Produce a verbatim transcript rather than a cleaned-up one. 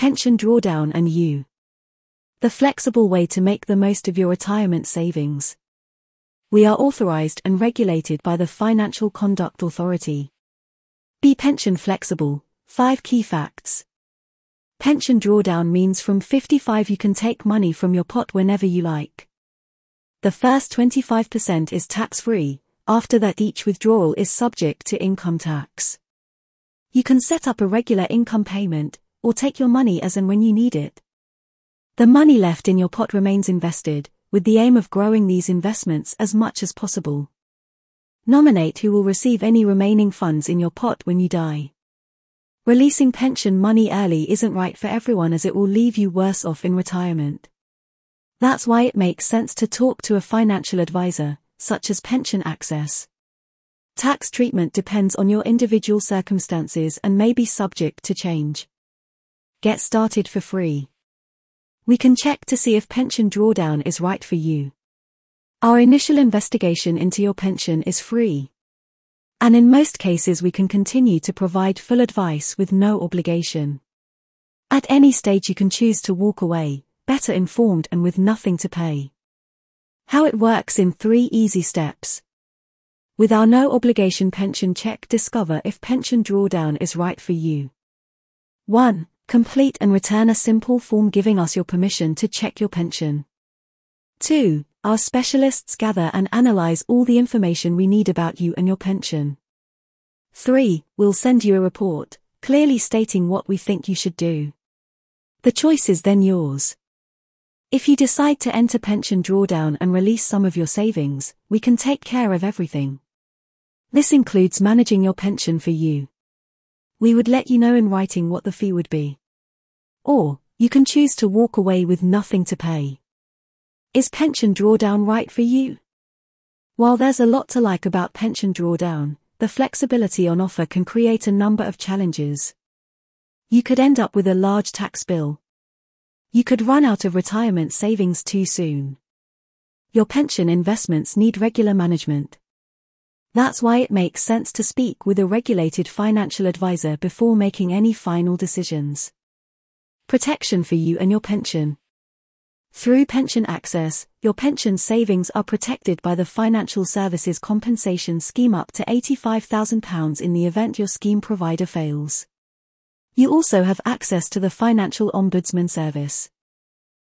Pension Drawdown and You. The flexible way to make the most of your retirement savings. We are authorized and regulated by the Financial Conduct Authority. Be pension flexible. five Key Facts. Pension drawdown means from fifty-five you can take money from your pot whenever you like. The first twenty-five percent is tax-free, after that each withdrawal is subject to income tax. You can set up a regular income payment, or take your money as and when you need it. The money left in your pot remains invested, with the aim of growing these investments as much as possible. Nominate who will receive any remaining funds in your pot when you die. Releasing pension money early isn't right for everyone, as it will leave you worse off in retirement. That's why it makes sense to talk to a financial advisor, such as Pension Access. Tax treatment depends on your individual circumstances and may be subject to change. Get started for free. We can check to see if pension drawdown is right for you. Our initial investigation into your pension is free. And in most cases we can continue to provide full advice with no obligation. At any stage you can choose to walk away, better informed and with nothing to pay. How it works in three easy steps. With our no-obligation pension check, discover if pension drawdown is right for you. one. Complete and return a simple form giving us your permission to check your pension. two. Our specialists gather and analyze all the information we need about you and your pension. three. We'll send you a report, clearly stating what we think you should do. The choice is then yours. If you decide to enter pension drawdown and release some of your savings, we can take care of everything. This includes managing your pension for you. We would let you know in writing what the fee would be. Or, you can choose to walk away with nothing to pay. Is pension drawdown right for you? While there's a lot to like about pension drawdown, the flexibility on offer can create a number of challenges. You could end up with a large tax bill. You could run out of retirement savings too soon. Your pension investments need regular management. That's why it makes sense to speak with a regulated financial advisor before making any final decisions. Protection for you and your pension. Through Pension Access, your pension savings are protected by the Financial Services Compensation Scheme up to eighty-five thousand pounds in the event your scheme provider fails. You also have access to the Financial Ombudsman Service.